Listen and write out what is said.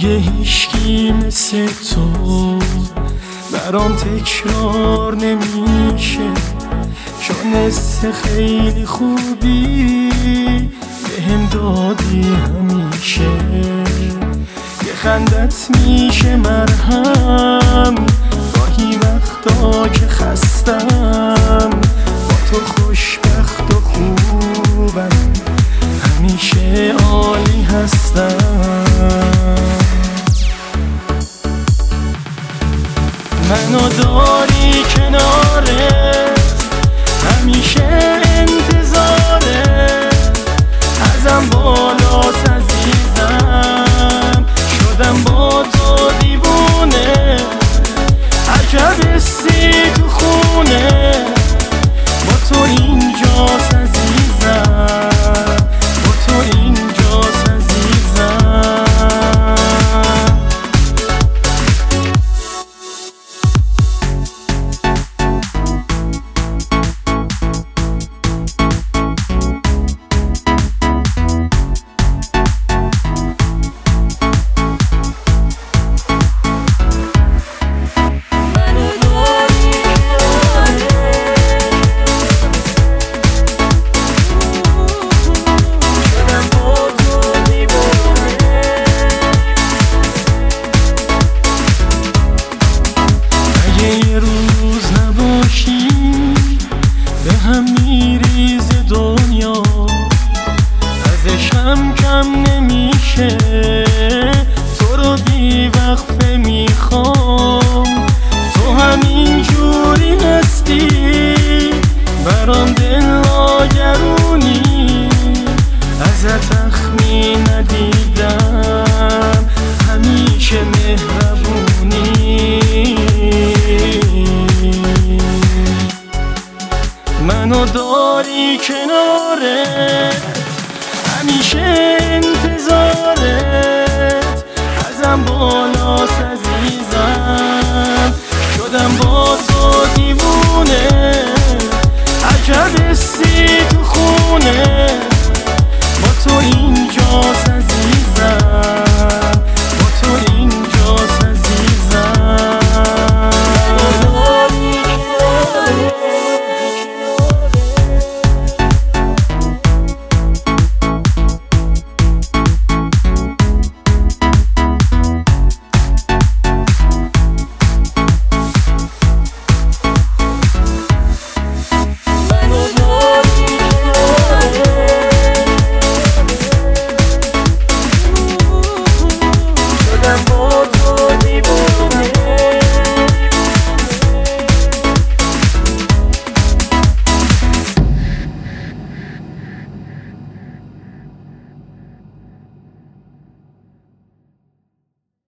دیگه هیچکی مثل تو برام تکرار نمیشه، چون حس خیلی خوبی بهم دادی همیشه. یه خندت میشه مرهم گاهی وقتا که خستم، با تو خوشبخت و خوبم، همیشه عالی هستم. منو داری کنارت، همیشه انتظارت، ازم بالاست عزیزم، شدم با تو دیوونه، عجب حسی تو خونه، با تو اینجاست عزیزم، با تو اینجاست عزیزم. یه روز نباشی به هم میریزه دنیا، ازشم کم نمیشه، تو رو بی وقفه میخوام، تو همین جوری هستی برام دل لاگرونی، ازت اخمی ندیدم، همیشه مهربونی. منو داری کنارت، همیشه انتظارت، ازم بالاست